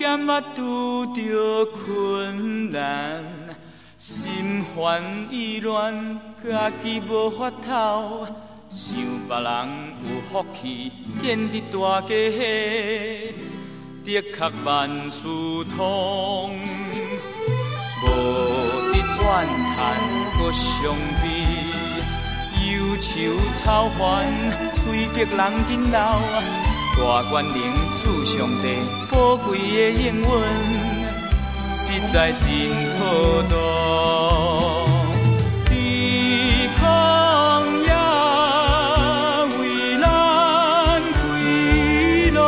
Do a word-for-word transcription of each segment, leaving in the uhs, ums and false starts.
险也拄着困难，心烦意乱，家己无法头。想别人有福气，建伫大家伙，的确万事通。无得怨叹搁伤悲，忧愁操烦，催逼人紧老。大愿能赐上帝宝贵的应允，实在真妥当。你空也为咱开路，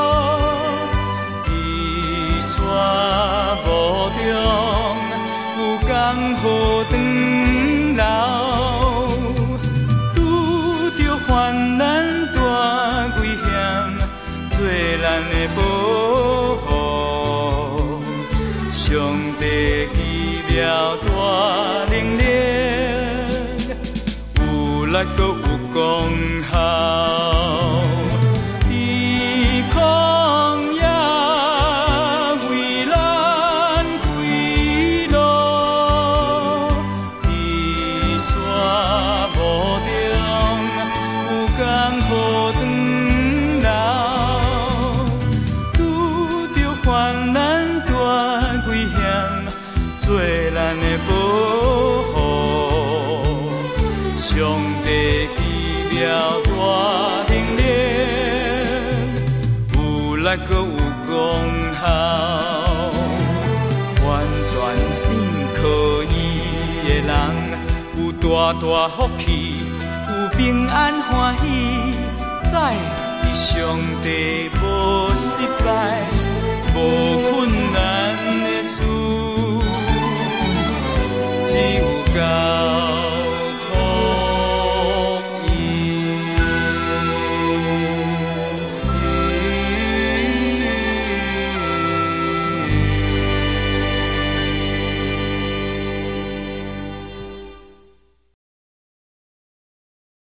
在沙漠中有江河长流，拄着患难大危险，做咱的保护。上帝奇妙大能力，有力搁有功效。天空也为咱开路，在沙漠中有江河长流，拄着患难大危险，做咱的保护。上帝奇妙大能力，有力搁有功效。完全信靠伊的人，有大大福气，有平安欢喜，在伫上帝